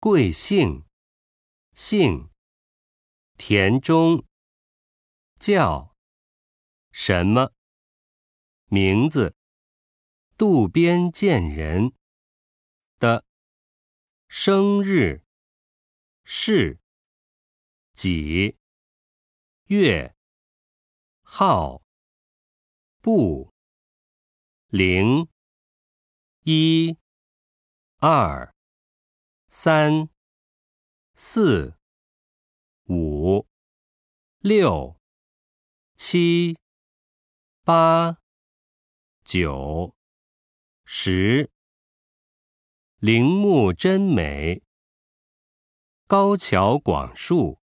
贵姓，姓，田中，叫，什么，名字，渡边见人，的，生日，是，几，月，号，不，零，一，二，三，四，五，六，七，八，九，十。陵墓真美，高桥广树。